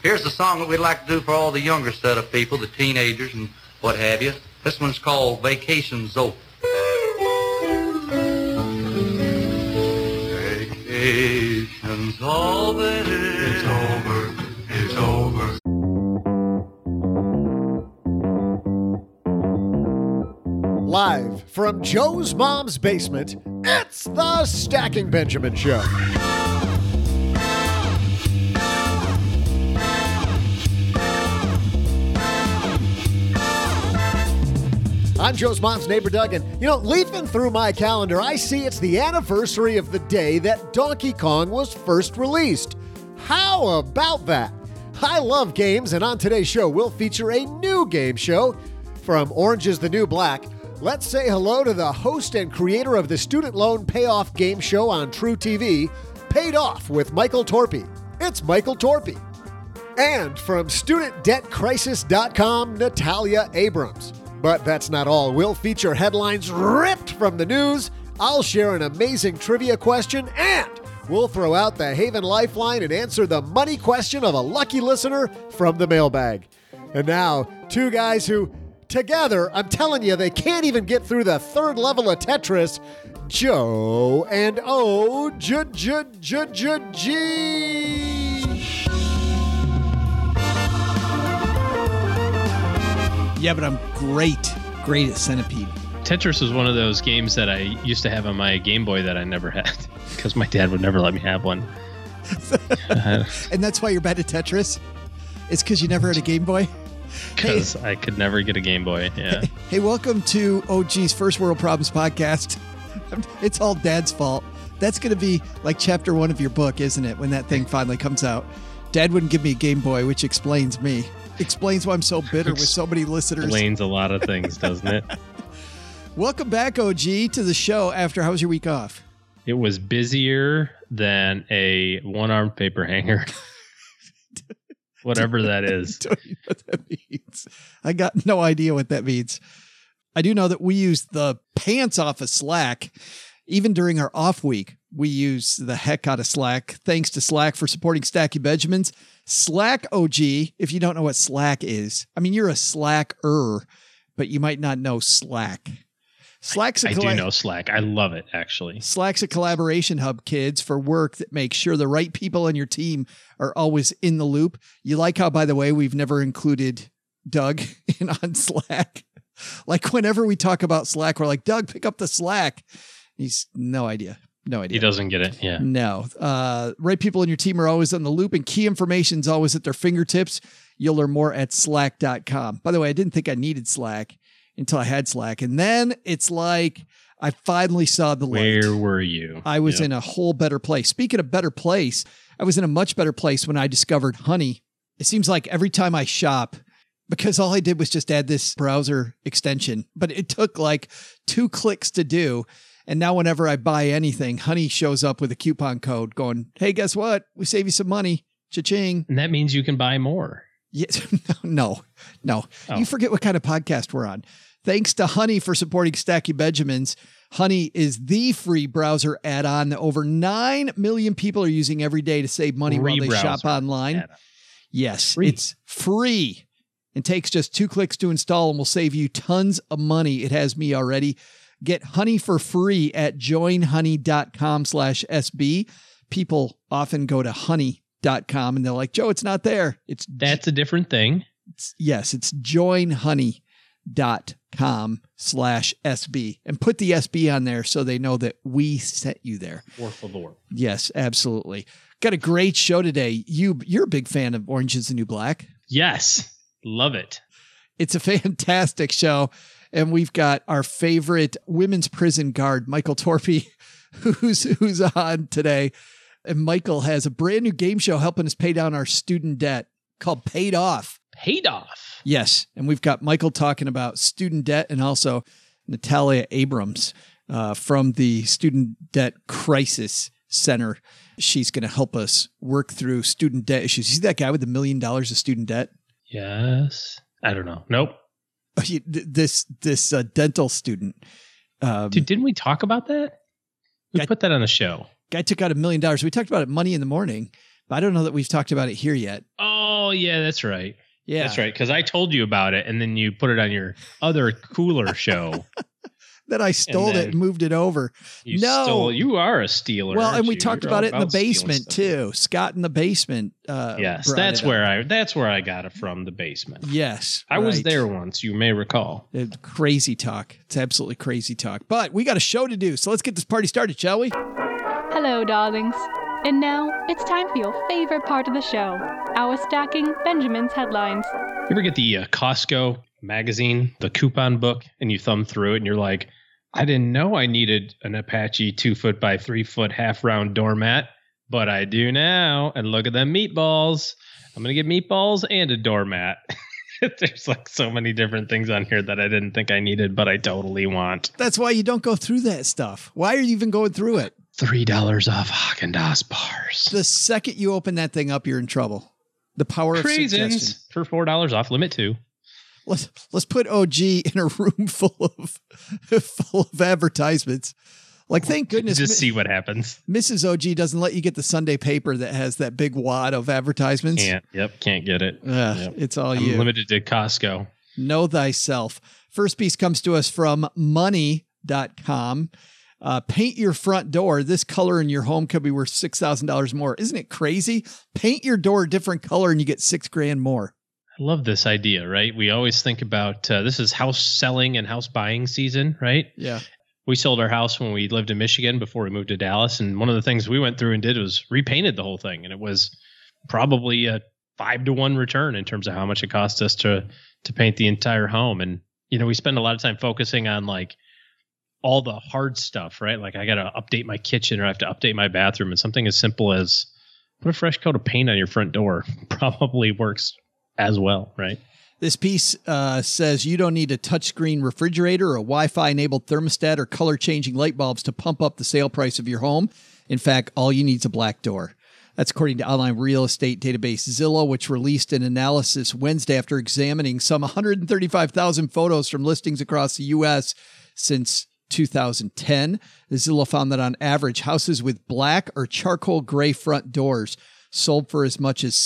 Here's the song that we'd like to do for all the younger set of people, the teenagers and what have you. This one's called Vacation's Over. Vacation's over. It's over. It's over. Live from Joe's mom's basement, it's the Stacking Benjamin Show. I'm Joe's mom's neighbor, Doug, and, leafing through my calendar, I see it's the anniversary of the day that Donkey Kong was first released. How about that? I love games, and on today's show, we'll feature a new game show. From Orange is the New Black, let's say hello to the host and creator of the student loan payoff game show on True TV, Paid Off with Michael Torpy. It's Michael Torpy. And from StudentDebtCrisis.com, Natalia Abrams. But that's not all. We'll feature headlines ripped from the news. I'll share an amazing trivia question, and we'll throw out the Haven Lifeline and answer the money question of a lucky listener from the mailbag. And now, two guys who, together, I'm telling you, they can't even get through the third level of Tetris, Joe and O-G. Yeah, but I'm great at Centipede. Tetris was one of those games that I used to have on my Game Boy that I never had because my dad would never let me have one. And that's why you're bad at Tetris? It's because you never had a Game Boy? Because I could never get a Game Boy, yeah. Hey, welcome to OG's First World Problems podcast. It's all Dad's fault. That's going to be like chapter 1 of your book, isn't it, when that thing finally comes out? Dad wouldn't give me a Game Boy, which explains me. Explains why I'm so bitter with so many listeners. Explains a lot of things, doesn't it? Welcome back, OG, to the show after. How was your week off? It was busier than a one-armed paper hanger. Whatever that is. Don't you know what that means? I got no idea what that means. I do know that we use the pants off of Slack. Even during our off week, we use the heck out of Slack. Thanks to Slack for supporting Stacking Benjamins. Slack, OG, if you don't know what Slack is, I mean, you're a Slacker, but you might not know Slack. I do know Slack. I love it, actually. Slack's a collaboration hub, kids, for work that makes sure the right people on your team are always in the loop. You like how, by the way, we've never included Doug in on Slack. Like whenever we talk about Slack, we're like, Doug, pick up the Slack. He's no idea. No idea. He doesn't get it. Yeah. No. Right people in your team are always on the loop, and key information is always at their fingertips. You'll learn more at slack.com. By the way, I didn't think I needed Slack until I had Slack. And then it's like I finally saw the light. Where were you? I was in a whole better place. Speaking of better place, I was in a much better place when I discovered Honey. It seems like every time I shop, because all I did was just add this browser extension, but it took like 2 clicks to do. And now whenever I buy anything, Honey shows up with a coupon code going, hey, guess what? We save you some money. Cha-ching. And that means you can buy more. Yes. No. Oh. You forget what kind of podcast we're on. Thanks to Honey for supporting Stacking Benjamins. Honey is the free browser add-on that over 9 million people are using every day to save money while they shop online. Add-on. Yes, Free. It's free. It takes just 2 clicks to install and will save you tons of money. It has me already. Get Honey for free at joinhoney.com/SB. People often go to honey.com and they're like, Joe, it's not there. That's a different thing. It's joinhoney.com/SB, and put the SB on there so they know that we sent you there. Por favor. Yes, absolutely. Got a great show today. You're a big fan of Orange is the New Black. Yes. Love it. It's a fantastic show. And we've got our favorite women's prison guard, Michael Torpy, who's on today. And Michael has a brand new game show helping us pay down our student debt called Paid Off. Paid Off. Yes. And we've got Michael talking about student debt, and also Natalia Abrams from the Student Debt Crisis Center. She's going to help us work through student debt issues. You see that guy with $1 million of student debt? Yes. I don't know. Nope. This dental student. Dude, didn't we talk about that? We put that on the show. Guy took out $1 million. We talked about it Money in the Morning, but I don't know that we've talked about it here yet. Oh, yeah, that's right. Yeah. That's right. Because I told you about it, and then you put it on your other cooler show. That I stole it and moved it over. You are a stealer. Well, and we talked about it in the basement too. Scott in the basement. Yes, that's where I got it from, the basement. Yes. I was there once, you may recall. Crazy talk. It's absolutely crazy talk. But we got a show to do, so let's get this party started, shall we? Hello, darlings. And now it's time for your favorite part of the show, our Stacking Benjamin's headlines. You ever get the Costco magazine, the coupon book, and you thumb through it and you're like, I didn't know I needed an Apache 2-foot by 3-foot half round doormat, but I do now. And look at them meatballs. I'm going to get meatballs and a doormat. There's like so many different things on here that I didn't think I needed, but I totally want. That's why you don't go through that stuff. Why are you even going through it? $3 off Haagen-Dazs bars. The second you open that thing up, you're in trouble. The power of suggestion. For $4 off, limit 2. Let's put OG in a room full of advertisements. Like, thank goodness. Just see what happens. Mrs. OG doesn't let you get the Sunday paper that has that big wad of advertisements. Can't get it. It's all I'm limited to Costco. Know thyself. First piece comes to us from money.com. Paint your front door. This color in your home could be worth $6,000 more. Isn't it crazy? Paint your door a different color and you get $6,000 more. I love this idea, right? We always think about this is house selling and house buying season, right? Yeah. We sold our house when we lived in Michigan before we moved to Dallas. And one of the things we went through and did was repainted the whole thing. And it was probably a 5-to-1 return in terms of how much it cost us to paint the entire home. And, we spend a lot of time focusing on like all the hard stuff, right? Like I got to update my kitchen or I have to update my bathroom. And something as simple as put a fresh coat of paint on your front door probably works as well, right? This piece says you don't need a touchscreen refrigerator or a Wi-Fi enabled thermostat or color changing light bulbs to pump up the sale price of your home. In fact, all you need is a black door. That's according to online real estate database Zillow, which released an analysis Wednesday after examining some 135,000 photos from listings across the U.S. since 2010. Zillow found that on average, houses with black or charcoal gray front doors sold for as much as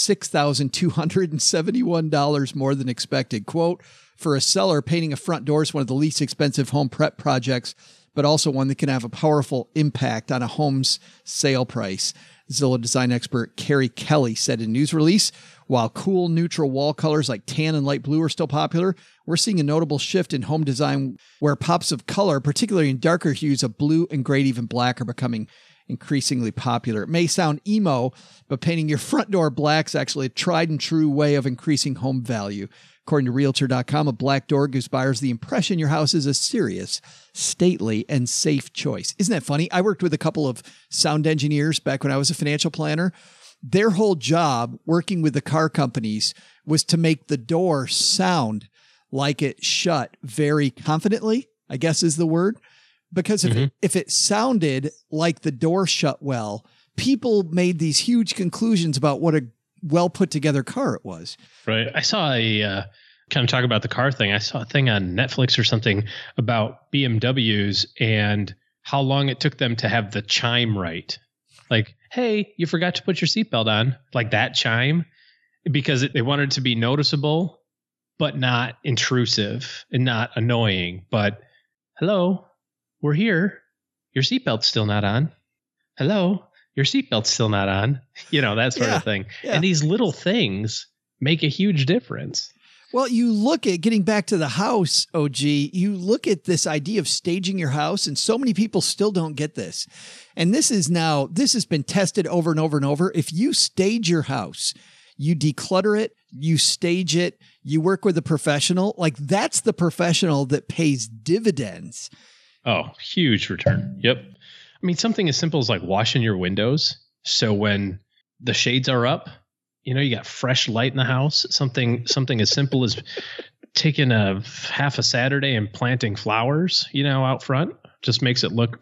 $6,271 more than expected. Quote, for a seller, painting a front door is one of the least expensive home prep projects, but also one that can have a powerful impact on a home's sale price. Zillow design expert Carrie Kelly said in a news release, while cool neutral wall colors like tan and light blue are still popular, we're seeing a notable shift in home design where pops of color, particularly in darker hues of blue and gray, even black, are becoming increasingly popular. It may sound emo, but painting your front door black is actually a tried and true way of increasing home value. According to Realtor.com, a black door gives buyers the impression your house is a serious, stately, and safe choice. Isn't that funny? I worked with a couple of sound engineers back when I was a financial planner. Their whole job working with the car companies was to make the door sound like it shut very confidently, I guess is the word. Because if it sounded like the door shut well, people made these huge conclusions about what a well put together car it was. Right. I saw kind of talk about the car thing. I saw a thing on Netflix or something about BMWs and how long it took them to have the chime right. Like, hey, you forgot to put your seatbelt on, like that chime, because they wanted it to be noticeable, but not intrusive and not annoying. But hello. We're here. Your seatbelt's still not on. Hello. Your seatbelt's still not on. That sort of thing. Yeah. And these little things make a huge difference. Well, you look at getting back to the house, OG, you look at this idea of staging your house, and so many people still don't get this. And this has been tested over and over and over. If you stage your house, you declutter it, you stage it, you work with a professional, like that's the professional that pays dividends. Oh, huge return. Yep. I mean, something as simple as like washing your windows. So when the shades are up, you got fresh light in the house. Something as simple as taking a half a Saturday and planting flowers, out front just makes it look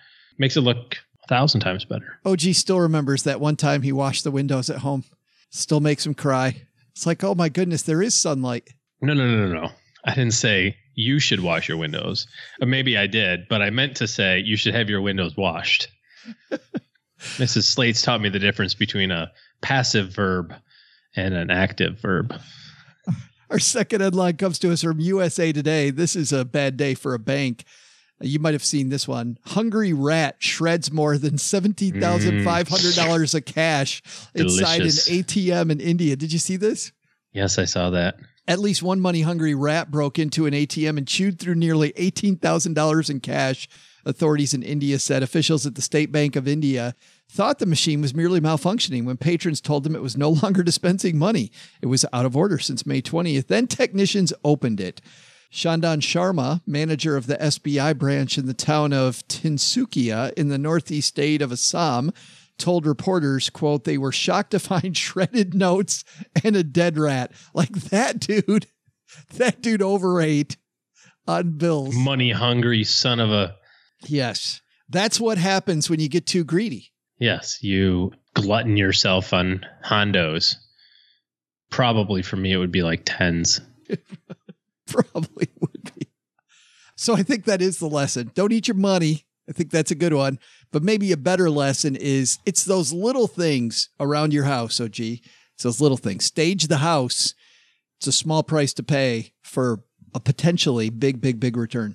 1,000 times better. OG still remembers that one time he washed the windows at home. Still makes him cry. It's like, oh my goodness, there is sunlight. No. I didn't say you should wash your windows. Or maybe I did, but I meant to say you should have your windows washed. Mrs. Slates taught me the difference between a passive verb and an active verb. Our second headline comes to us from USA Today. This is a bad day for a bank. You might have seen this one. Hungry rat shreds more than $17,500 of cash inside Delicious. an ATM in India. Did you see this? Yes, I saw that. At least one money-hungry rat broke into an ATM and chewed through nearly $18,000 in cash. Authorities in India said officials at the State Bank of India thought the machine was merely malfunctioning when patrons told them it was no longer dispensing money. It was out of order since May 20th. Then technicians opened it. Chandan Sharma, manager of the SBI branch in the town of Tinsukia in the northeast state of Assam, told reporters, quote, they were shocked to find shredded notes and a dead rat. Like that dude overate on bills. Money hungry son of a... Yes. That's what happens when you get too greedy. Yes, you glutton yourself on hondos. Probably for me, it would be like tens. Probably would be. So I think that is the lesson. Don't eat your money. I think that's a good one. But maybe a better lesson is it's those little things around your house, OG. It's those little things. Stage the house. It's a small price to pay for a potentially big, big, big return.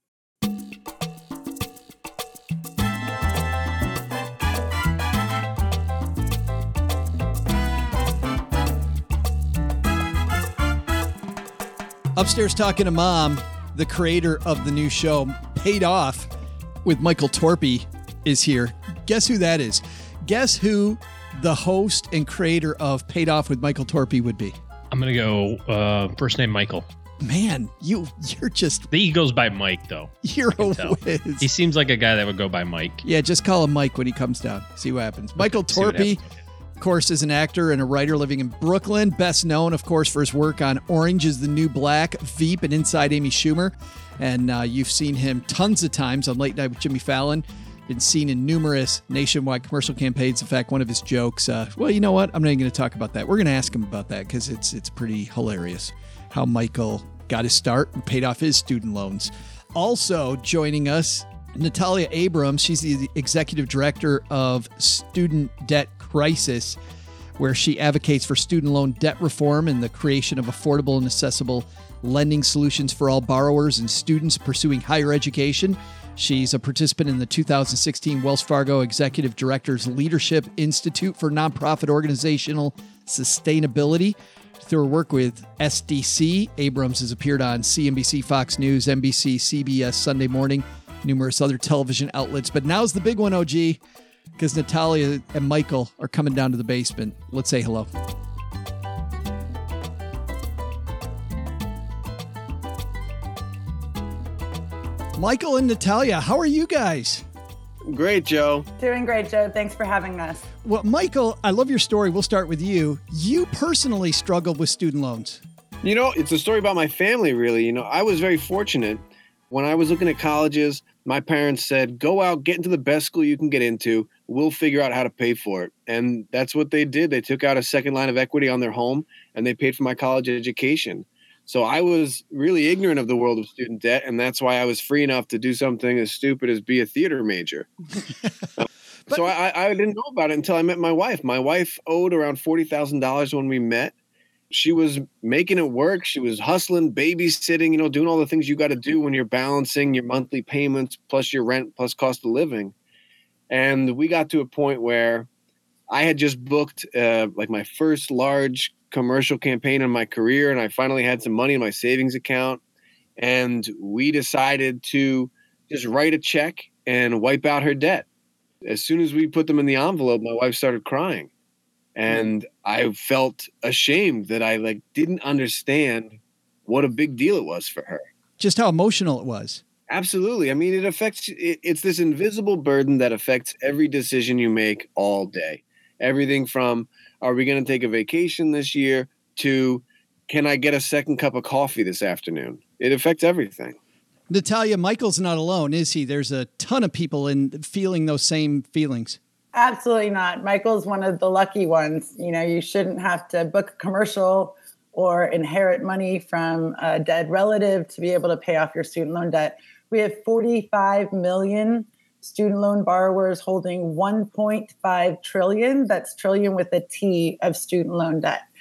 Upstairs Talking to Mom, the creator of the new show, Paid Off with Michael Torpey, is here. Guess who that is? Guess who the host and creator of Paid Off with Michael Torpey would be? I'm going to go first name Michael. Man, you're just... I think he goes by Mike, though. You're a tell. whiz. He seems like a guy that would go by Mike. Yeah, just call him Mike when he comes down. See what happens. Michael See what Torpey, happens. of course, is an actor and a writer living in Brooklyn. Best known, of course, for his work on Orange is the New Black, Veep, and Inside Amy Schumer. And you've seen him tons of times on Late Night with Jimmy Fallon. Been seen in numerous nationwide commercial campaigns. In fact, one of his jokes, well, you know what? I'm not even going to talk about that. We're going to ask him about that because it's pretty hilarious how Michael got his start and paid off his student loans. Also joining us, Natalia Abrams. She's the executive director of Student Debt Crisis, where she advocates for student loan debt reform and the creation of affordable and accessible lending solutions for all borrowers and students pursuing higher education. She's a participant in the 2016 Wells Fargo Executive Directors Leadership Institute for Nonprofit Organizational Sustainability. Through her work with SDC, Abrams has appeared on CNBC, Fox News, NBC, CBS, Sunday Morning, numerous other television outlets. But now's the big one, OG, because Natalia and Michael are coming down to the basement. Let's say hello. Michael and Natalia, how are you guys? Great, Joe. Doing great, Joe. Thanks for having us. Well, Michael, I love your story. We'll start with you. You personally struggled with student loans. You know, it's a story about my family, really. You know, I was very fortunate. When I was looking at colleges, my parents said, go out, get into the best school you can get into. We'll figure out how to pay for it. And that's what they did. They took out a second line of equity on their home, and they paid for my college education. So I was really ignorant of the world of student debt, and that's why I was free enough to do something as stupid as be a theater major. So I didn't know about it until I met my wife. My wife owed around $40,000 when we met. She was making it work. She was hustling, babysitting, you know, doing all the things you got to do when you're balancing your monthly payments plus your rent plus cost of living. And we got to a point where I had just booked like my first large commercial campaign in my career, and I finally had some money in my savings account, and we decided to just write a check and wipe out her debt. As soon as we put them in the envelope, my wife started crying, and I felt ashamed that I didn't understand what a big deal it was for her. Just how emotional it was. Absolutely. I mean, it's this invisible burden that affects every decision you make all day. Everything from, are we going to take a vacation this year, to, can I get a second cup of coffee this afternoon? It affects everything. Natalia, Michael's not alone, is he? There's a ton of people feeling those same feelings. Absolutely not. Michael's one of the lucky ones. You know, you shouldn't have to book a commercial or inherit money from a dead relative to be able to pay off your student loan debt. We have 45 million student loan borrowers holding 1.5 trillion, that's trillion with a T, of student loan debt.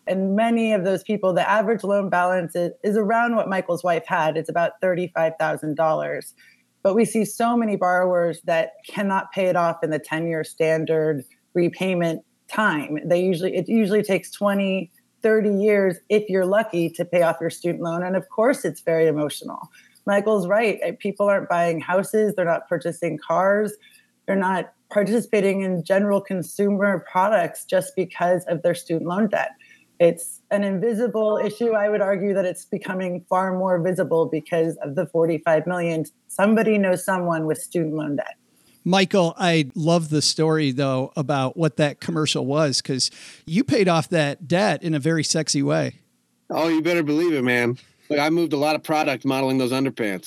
And many of those people, the average loan balance is around what Michael's wife had. It's about $35,000. But we see so many borrowers that cannot pay it off in the 10-year standard repayment time. It usually takes 20, 30 years, if you're lucky, to pay off your student loan. And of course, it's very emotional. Michael's right. People aren't buying houses. They're not purchasing cars. They're not participating in general consumer products just because of their student loan debt. It's an invisible issue. I would argue that it's becoming far more visible because of the 45 million. Somebody knows someone with student loan debt. Michael, I love the story, though, about what that commercial was, because you paid off that debt in a very sexy way. Oh, you better believe it, man. Look, I moved a lot of product modeling those underpants.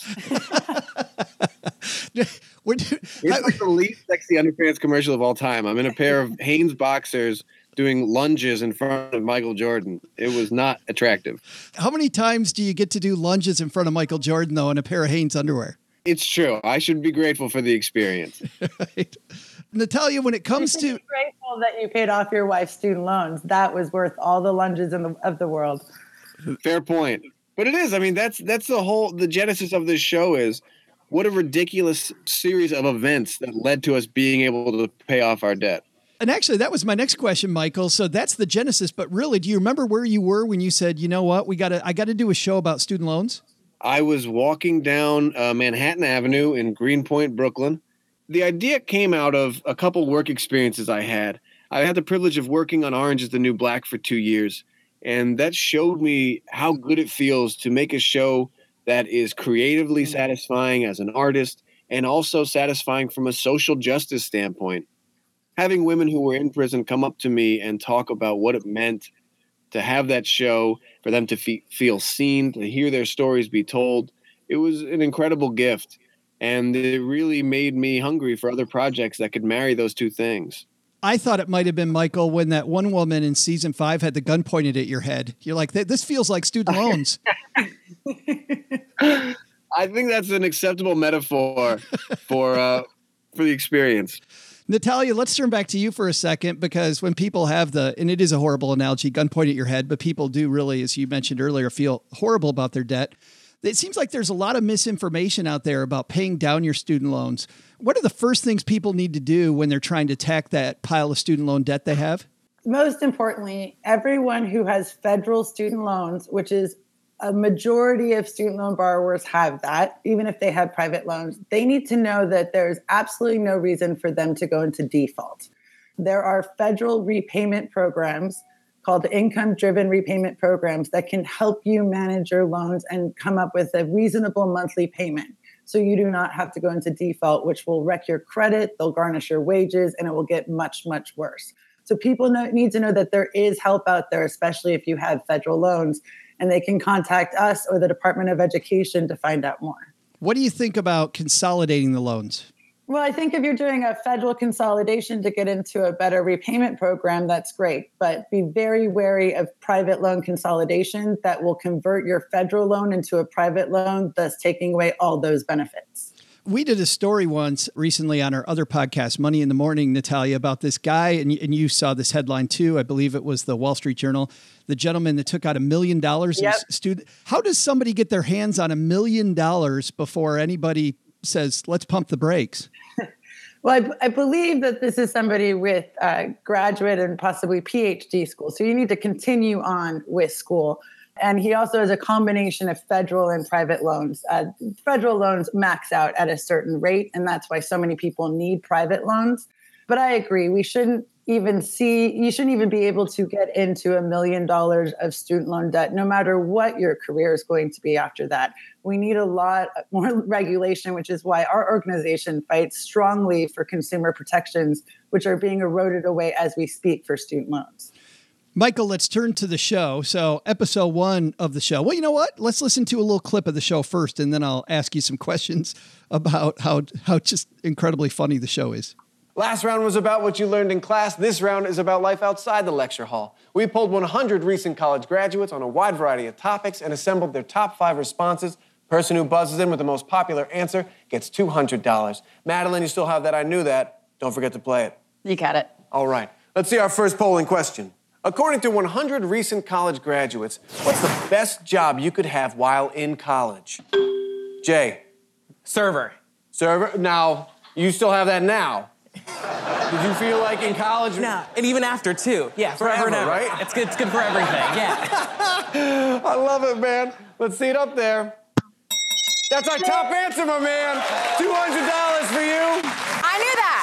It's like the least sexy underpants commercial of all time. I'm in a pair of Hanes boxers doing lunges in front of Michael Jordan. It was not attractive. How many times do you get to do lunges in front of Michael Jordan, though, in a pair of Hanes underwear? It's true. I should be grateful for the experience. Right. Natalia, when it comes to... Be grateful that you paid off your wife's student loans. That was worth all the lunges of the world. Fair point. But it is. I mean, that's the genesis of this show is what a ridiculous series of events that led to us being able to pay off our debt. And actually, that was my next question, Michael. So that's the genesis. But really, do you remember where you were when you said, you know what, I got to do a show about student loans? I was walking down Manhattan Avenue in Greenpoint, Brooklyn. The idea came out of a couple work experiences I had. I had the privilege of working on Orange is the New Black for 2 years. And that showed me how good it feels to make a show that is creatively satisfying as an artist and also satisfying from a social justice standpoint. Having women who were in prison come up to me and talk about what it meant to have that show, for them to feel seen, to hear their stories be told, it was an incredible gift. And it really made me hungry for other projects that could marry those two things. I thought it might have been, Michael, when that one woman in season 5 had the gun pointed at your head. You're like, this feels like student loans. I think that's an acceptable metaphor for the experience. Natalia, let's turn back to you for a second, because when people have and it is a horrible analogy, gun pointed at your head, but people do really, as you mentioned earlier, feel horrible about their debt. It seems like there's a lot of misinformation out there about paying down your student loans. What are the first things people need to do when they're trying to attack that pile of student loan debt they have? Most importantly, everyone who has federal student loans, which is a majority of student loan borrowers have that, even if they have private loans, they need to know that there's absolutely no reason for them to go into default. There are federal repayment programs called income-driven repayment programs that can help you manage your loans and come up with a reasonable monthly payment. So you do not have to go into default, which will wreck your credit, they'll garnish your wages, and it will get much, much worse. So people need to know that there is help out there, especially if you have federal loans, and they can contact us or the Department of Education to find out more. What do you think about consolidating the loans? Well, I think if you're doing a federal consolidation to get into a better repayment program, that's great. But be very wary of private loan consolidation that will convert your federal loan into a private loan, thus taking away all those benefits. We did a story once recently on our other podcast, Money in the Morning, Natalia, about this guy, and you saw this headline too. I believe it was the Wall Street Journal. The gentleman that took out $1 million. Yep. How does somebody get their hands on $1 million before anybody says, let's pump the brakes? Well, I believe that this is somebody with graduate and possibly PhD school. So you need to continue on with school. And he also has a combination of federal and private loans. Federal loans max out at a certain rate, and that's why so many people need private loans. But I agree, you shouldn't even be able to get into $1 million of student loan debt, no matter what your career is going to be after that. We need a lot more regulation, which is why our organization fights strongly for consumer protections, which are being eroded away as we speak for student loans. Michael, let's turn to the show. So episode 1 of the show. Well, you know what? Let's listen to a little clip of the show first, and then I'll ask you some questions about how just incredibly funny the show is. Last round was about what you learned in class. This round is about life outside the lecture hall. We polled 100 recent college graduates on a wide variety of topics and assembled their top 5 responses. Person who buzzes in with the most popular answer gets $200. Madeline, you still have that I knew that. Don't forget to play it. You got it. All right. Let's see our first polling question. According to 100 recent college graduates, what's the best job you could have while in college? Jay. Server. Server? Now, you still have that now. Did you feel like in college? No, and even after, too. Yeah, forever and ever. Right? It's good for everything, yeah. I love it, man. Let's see it up there. That's our top answer, my man. $200 for you. I knew that.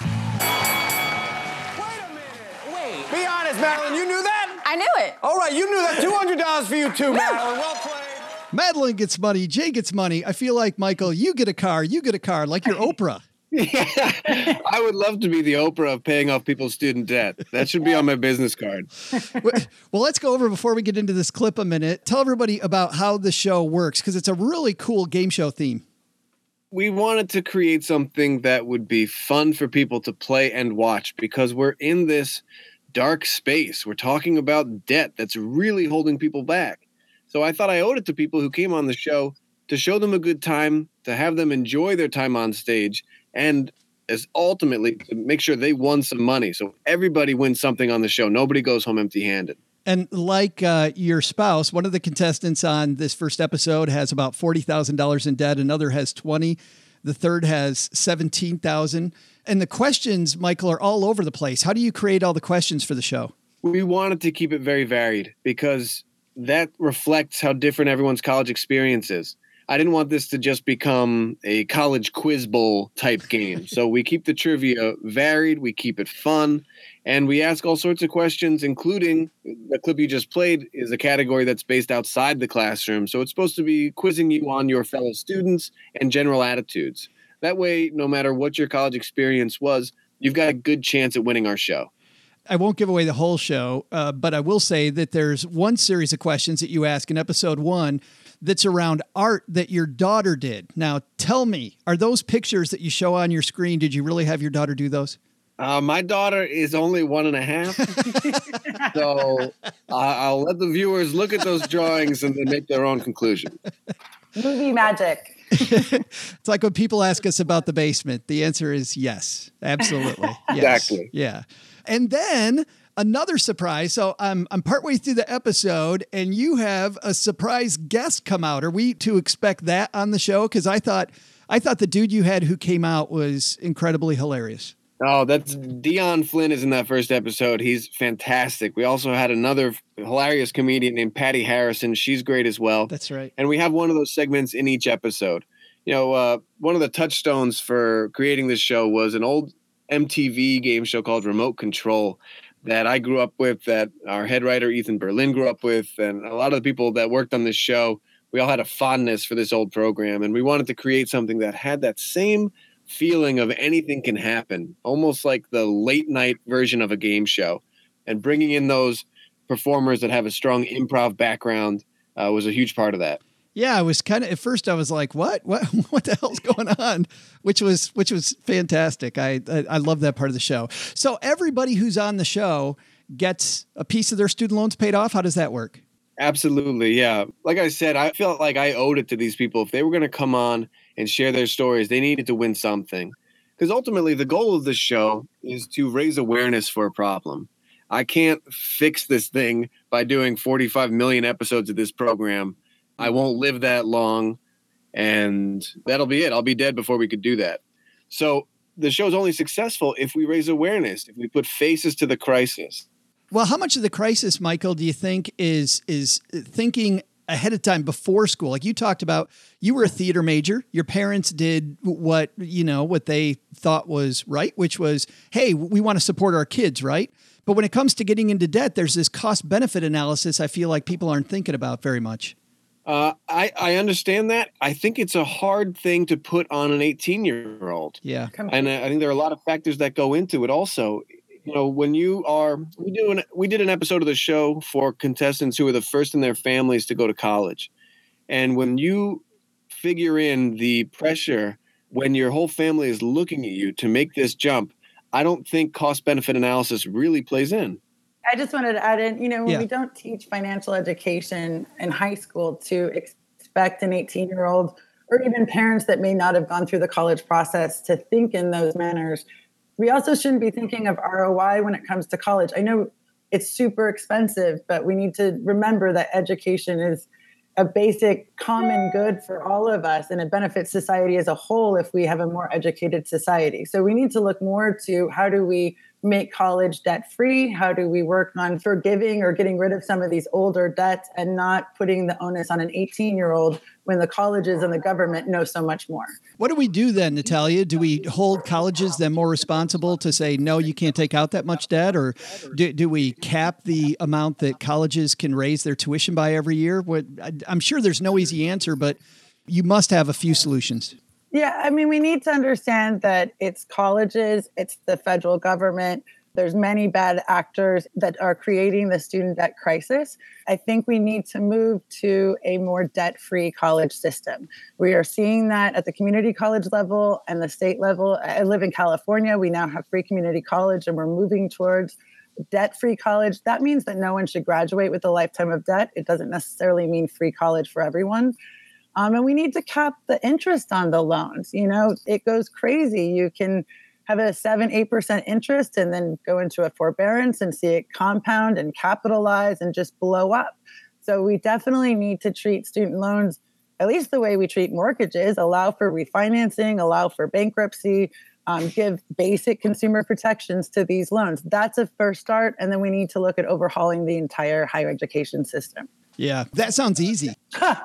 Wait a minute. Wait. Be honest, Madeline. You knew that? I knew it. All right, you knew that. $200 for you, too, Madeline. Well played. Madeline gets money. Jay gets money. I feel like, Michael, you get a car, like you're Oprah. Yeah, I would love to be the Oprah of paying off people's student debt. That should be on my business card. Well, let's go over before we get into this clip a minute. Tell everybody about how the show works, because it's a really cool game show theme. We wanted to create something that would be fun for people to play and watch because we're in this dark space. We're talking about debt that's really holding people back. So I thought I owed it to people who came on the show to show them a good time, to have them enjoy their time on stage, and as ultimately to make sure they won some money. So everybody wins something on the show. Nobody goes home empty-handed. And like your spouse, one of the contestants on this first episode has about $40,000 in debt. Another has 20. The third has 17,000. And the questions, Michael, are all over the place. How do you create all the questions for the show? We wanted to keep it very varied because that reflects how different everyone's college experience is. I didn't want this to just become a college quiz bowl type game. So we keep the trivia varied, we keep it fun, and we ask all sorts of questions, including the clip you just played is a category that's based outside the classroom. So it's supposed to be quizzing you on your fellow students and general attitudes. That way, no matter what your college experience was, you've got a good chance at winning our show. I won't give away the whole show, but I will say that there's one series of questions that you ask in episode 1 that's around art that your daughter did. Now, tell me, are those pictures that you show on your screen, did you really have your daughter do those? My daughter is only 1.5, so I'll let the viewers look at those drawings and then make their own conclusion. Movie magic. It's like when people ask us about the basement. The answer is yes, absolutely. Yes. Exactly. Yeah. And then another surprise. So I'm partway through the episode and you have a surprise guest come out. Are we to expect that on the show? Because I thought the dude you had who came out was incredibly hilarious. Oh, that's Dion Flynn is in that first episode. He's fantastic. We also had another hilarious comedian named Patty Harrison. She's great as well. That's right. And we have one of those segments in each episode. You know, one of the touchstones for creating this show was an old MTV game show called Remote Control that I grew up with, that our head writer Ethan Berlin grew up with, and a lot of the people that worked on this show, we all had a fondness for this old program, and we wanted to create something that had that same feeling of anything can happen, almost like the late night version of a game show. And bringing in those performers that have a strong improv background was a huge part of that. Yeah, I was kind of, at first I was like, what the hell's going on? Which was fantastic. I love that part of the show. So everybody who's on the show gets a piece of their student loans paid off. How does that work? Absolutely. Yeah. Like I said, I felt like I owed it to these people. If they were going to come on and share their stories, they needed to win something. Because ultimately the goal of the show is to raise awareness for a problem. I can't fix this thing by doing 45 million episodes of this program. I won't live that long, and that'll be it. I'll be dead before we could do that. So the show's only successful if we raise awareness, if we put faces to the crisis. Well, how much of the crisis, Michael, do you think is thinking ahead of time before school? Like you talked about, you were a theater major. Your parents did what they thought was right, which was, hey, we want to support our kids, right? But when it comes to getting into debt, there's this cost-benefit analysis I feel like people aren't thinking about very much. I understand that. I think it's a hard thing to put on an 18-year-old. Yeah. And I think there are a lot of factors that go into it also. You know, when we did an episode of the show for contestants who are the first in their families to go to college. And when you figure in the pressure when your whole family is looking at you to make this jump, I don't think cost-benefit analysis really plays in. I just wanted to add in, when we don't teach financial education in high school to expect an 18-year-old or even parents that may not have gone through the college process to think in those manners, we also shouldn't be thinking of ROI when it comes to college. I know it's super expensive, but we need to remember that education is a basic common good for all of us, and it benefits society as a whole if we have a more educated society. So we need to look more to how do we make college debt free? How do we work on forgiving or getting rid of some of these older debts and not putting the onus on an 18-year-old when the colleges and the government know so much more? What do we do then, Natalia? Do we hold colleges then more responsible to say, no, you can't take out that much debt? Or do we cap the amount that colleges can raise their tuition by every year? I'm sure there's no easy answer, but you must have a few solutions. Yeah, I mean, we need to understand that it's colleges, it's the federal government. There's many bad actors that are creating the student debt crisis. I think we need to move to a more debt-free college system. We are seeing that at the community college level and the state level. I live in California. We now have free community college, and we're moving towards debt-free college. That means that no one should graduate with a lifetime of debt. It doesn't necessarily mean free college for everyone. And we need to cap the interest on the loans. You know, it goes crazy. You can have a 7-8% interest and then go into a forbearance and see it compound and capitalize and just blow up. So we definitely need to treat student loans at least the way we treat mortgages, allow for refinancing, allow for bankruptcy, give basic consumer protections to these loans. That's a first start. And then we need to look at overhauling the entire higher education system. Yeah, that sounds easy.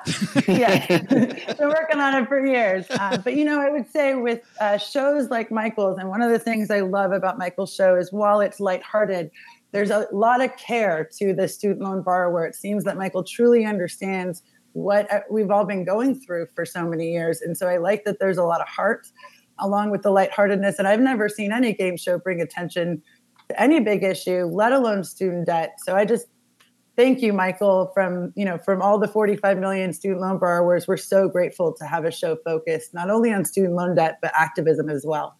Yeah, been working on it for years. But, you know, I would say with shows like Michael's, and one of the things I love about Michael's show is while it's lighthearted, there's a lot of care to the student loan borrower. It seems that Michael truly understands what we've all been going through for so many years. And so I like that there's a lot of heart along with the lightheartedness. And I've never seen any game show bring attention to any big issue, let alone student debt. So I just thank you, Michael, from all the 45 million student loan borrowers. We're so grateful to have a show focused not only on student loan debt, but activism as well.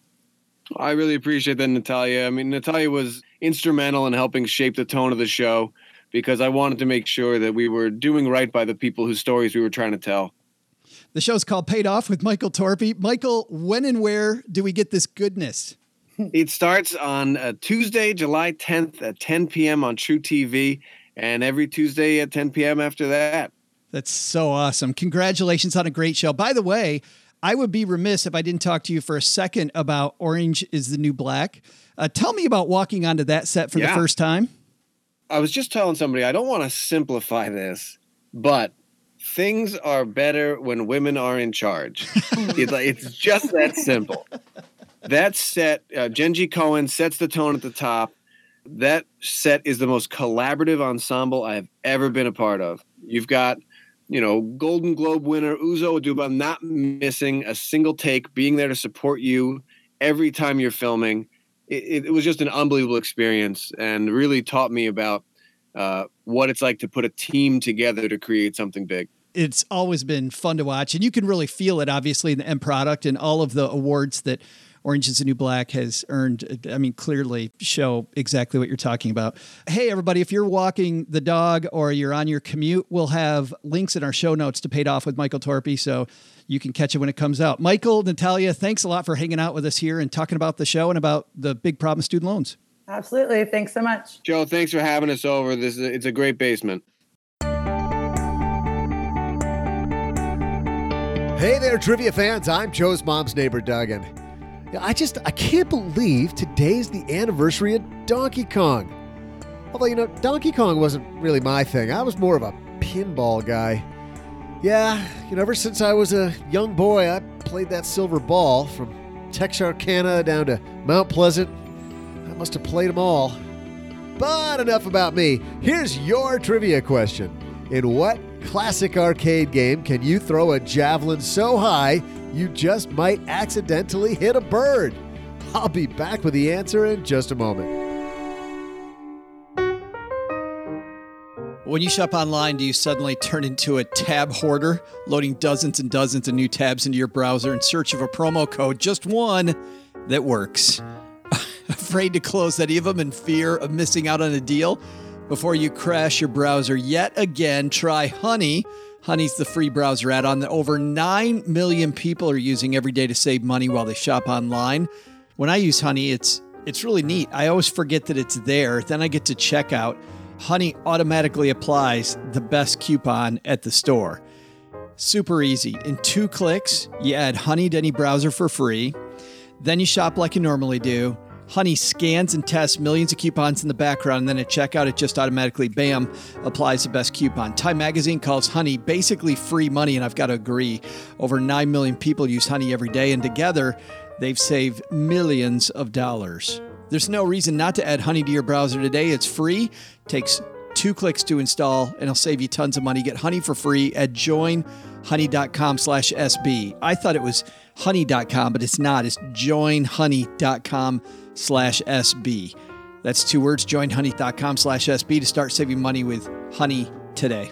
I really appreciate that, Natalia. I mean, Natalia was instrumental in helping shape the tone of the show because I wanted to make sure that we were doing right by the people whose stories we were trying to tell. The show's called Paid Off with Michael Torpey. Michael, when and where do we get this goodness? It starts on Tuesday, July 10th at 10 p.m. on True TV. And every Tuesday at 10 p.m. after that. That's so awesome. Congratulations on a great show. By the way, I would be remiss if I didn't talk to you for a second about Orange is the New Black. Tell me about walking onto that set for the first time. I was just telling somebody, I don't want to simplify this, but things are better when women are in charge. It's just that simple. That set, Jenji Cohen sets the tone at the top. That set is the most collaborative ensemble I have ever been a part of. You've got, Golden Globe winner Uzo Aduba not missing a single take, being there to support you every time you're filming. It was just an unbelievable experience and really taught me about what it's like to put a team together to create something big. It's always been fun to watch, and you can really feel it, obviously, in the end product and all of the awards that Orange is the New Black has earned. I mean, clearly show exactly what you're talking about. Hey, everybody, if you're walking the dog or you're on your commute, we'll have links in our show notes to Paid Off with Michael Torpey, so you can catch it when it comes out. Michael, Natalia, thanks a lot for hanging out with us here and talking about the show and about the big problem of student loans. Absolutely. Thanks so much. Joe, thanks for having us over. It's a great basement. Hey there, trivia fans. I'm Joe's mom's neighbor, Duggan. I can't believe today's the anniversary of Donkey Kong. Although, Donkey Kong wasn't really my thing. I was more of a pinball guy. Yeah, ever since I was a young boy, I played that silver ball from Texarkana down to Mount Pleasant. I must have played them all. But enough about me. Here's your trivia question. In what classic arcade game can you throw a javelin so high you just might accidentally hit a bird? I'll be back with the answer in just a moment. When you shop online, do you suddenly turn into a tab hoarder, loading dozens and dozens of new tabs into your browser in search of a promo code, just one that works? Afraid to close any of them in fear of missing out on a deal? Before you crash your browser yet again, try Honey. Honey's the free browser add-on that over 9 million people are using every day to save money while they shop online. When I use Honey, it's It's really neat. I always forget that it's there. Then I get to checkout. Honey automatically applies the best coupon at the store. Super easy. In 2 clicks, you add Honey to any browser for free. Then you shop like you normally do. Honey scans and tests millions of coupons in the background, and then at checkout, it just automatically, bam, applies the best coupon. Time Magazine calls Honey basically free money, and I've got to agree. Over 9 million people use Honey every day, and together, they've saved millions of dollars. There's no reason not to add Honey to your browser today. It's free, takes 2 clicks to install, and it'll save you tons of money. Get Honey for free at joinhoney.com/SB. I thought it was honey.com, but it's not. It's joinhoney.com/SB. That's 2 words, joinhoney.com/SB to start saving money with Honey today.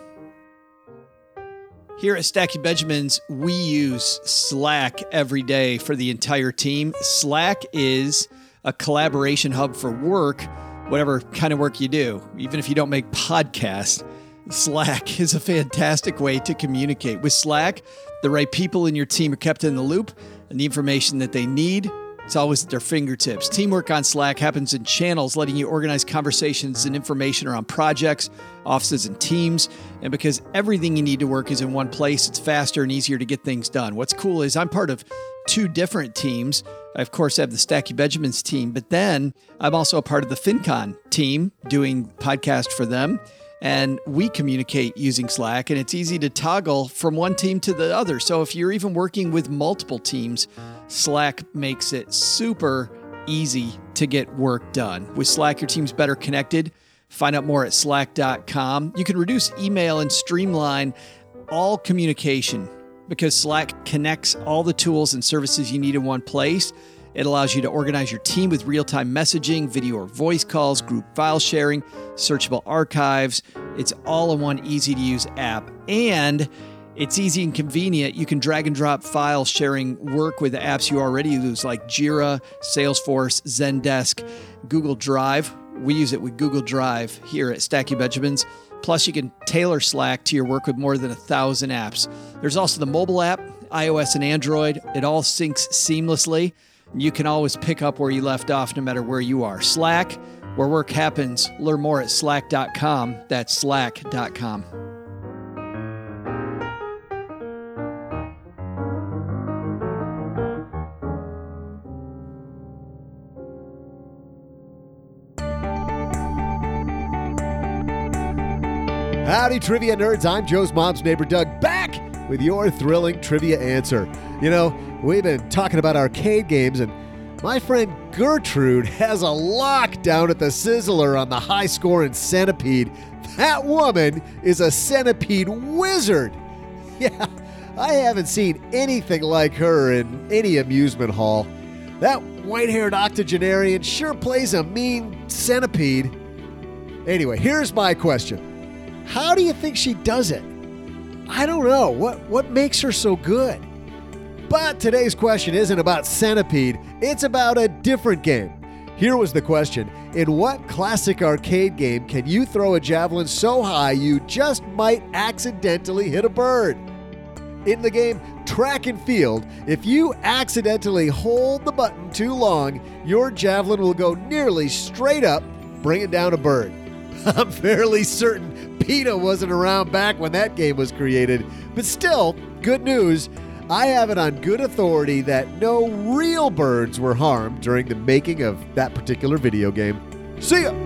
Here at Stacking Benjamins, we use Slack every day for the entire team. Slack is a collaboration hub for work, whatever kind of work you do. Even if you don't make podcasts, Slack is a fantastic way to communicate. With Slack, the right people in your team are kept in the loop, and the information that they need, it's always at their fingertips. Teamwork on Slack happens in channels, letting you organize conversations and information around projects, offices, and teams. And because everything you need to work is in one place, it's faster and easier to get things done. What's cool is I'm part of 2 different teams. I, of course, have the Stacking Benjamins team, but then I'm also a part of the FinCon team doing podcast for them. And we communicate using Slack, and it's easy to toggle from one team to the other. So if you're even working with multiple teams, Slack makes it super easy to get work done. With Slack, your team's better connected. Find out more at slack.com. You can reduce email and streamline all communication because Slack connects all the tools and services you need in one place. It allows you to organize your team with real-time messaging, video or voice calls, group file sharing, searchable archives. It's all in one easy-to-use app. And it's easy and convenient. You can drag and drop file sharing work with the apps you already use like Jira, Salesforce, Zendesk, Google Drive. We use it with Google Drive here at Stacking Benjamins. Plus, you can tailor Slack to your work with more than 1,000 apps. There's also the mobile app, iOS and Android. It all syncs seamlessly. You can always pick up where you left off no matter where you are. Slack, where work happens. Learn more at slack.com. That's slack.com. Howdy, trivia nerds. I'm Joe's mom's neighbor, Doug, back with your thrilling trivia answer. You know, we've been talking about arcade games, and my friend Gertrude has a lock down at the Sizzler on the high score in Centipede. That woman is a Centipede wizard. Yeah, I haven't seen anything like her in any amusement hall. That white-haired octogenarian sure plays a mean centipede. Anyway, here's my question. How do you think she does it? I don't know. What makes her so good? But today's question isn't about Centipede. It's about a different game. Here was the question. In what classic arcade game can you throw a javelin so high you just might accidentally hit a bird? In the game Track and Field, if you accidentally hold the button too long, your javelin will go nearly straight up, bringing down a bird. I'm fairly certain PETA wasn't around back when that game was created. But still, good news. I have it on good authority that no real birds were harmed during the making of that particular video game. See ya!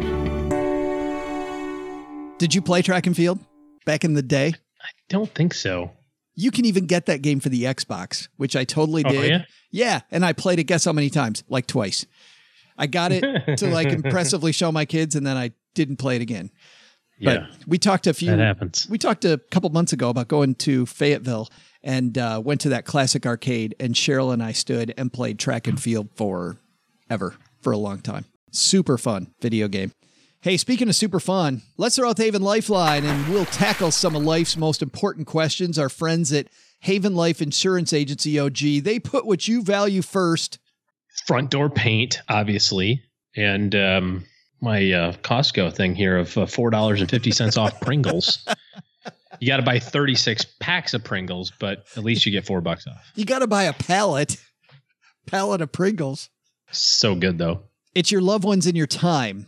Did you play Track and Field back in the day? I don't think so. You can even get that game for the Xbox, which I totally did. Oh, yeah? Yeah, and I played it, guess how many times? Like twice. I got it to like impressively show my kids, and then I didn't play it again. Yeah, but we talked that happens. We talked a couple months ago about going to Fayetteville and went to that classic arcade, and Cheryl and I stood and played Track and Field for a long time. Super fun video game. Hey, speaking of super fun, let's throw out the Haven Lifeline and we'll tackle some of life's most important questions. Our friends at Haven Life Insurance Agency, OG, they put what you value first. Front door paint, obviously, and my Costco thing here of $4.50 off Pringles. You got to buy 36 packs of Pringles, but at least you get $4 off. You got to buy a pallet of Pringles. So good, though. It's your loved ones and your time.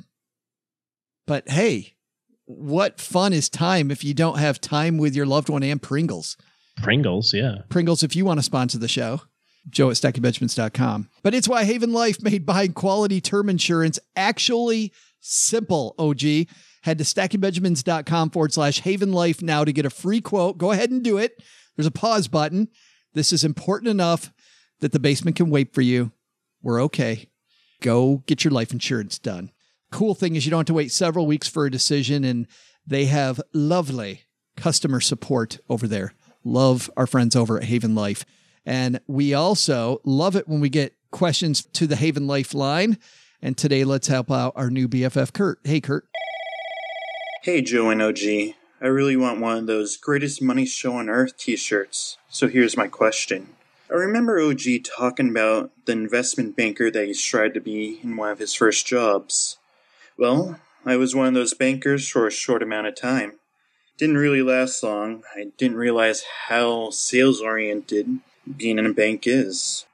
But hey, what fun is time if you don't have time with your loved one and Pringles? Pringles, yeah. Pringles, if you want to sponsor the show, Joe at StackingBenjamins.com. But it's why Haven Life made buying quality term insurance actually simple, OG. Head to StackingBenjamins.com/Haven Life now to get a free quote. Go ahead and do it. There's a pause button. This is important enough that the basement can wait for you. We're okay. Go get your life insurance done. Cool thing is you don't have to wait several weeks for a decision, and they have lovely customer support over there. Love our friends over at Haven Life. And we also love it when we get questions to the Haven Life line. And today, let's help out our new BFF, Kurt. Hey, Kurt. Hey, Joe and OG. I really want one of those Greatest Money Show on Earth t-shirts. So here's my question. I remember OG talking about the investment banker that he tried to be in one of his first jobs. Well, I was one of those bankers for a short amount of time. Didn't really last long. I didn't realize how sales-oriented being in a bank is.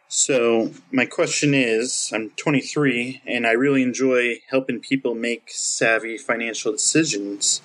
So, my question is, I'm 23, and I really enjoy helping people make savvy financial decisions.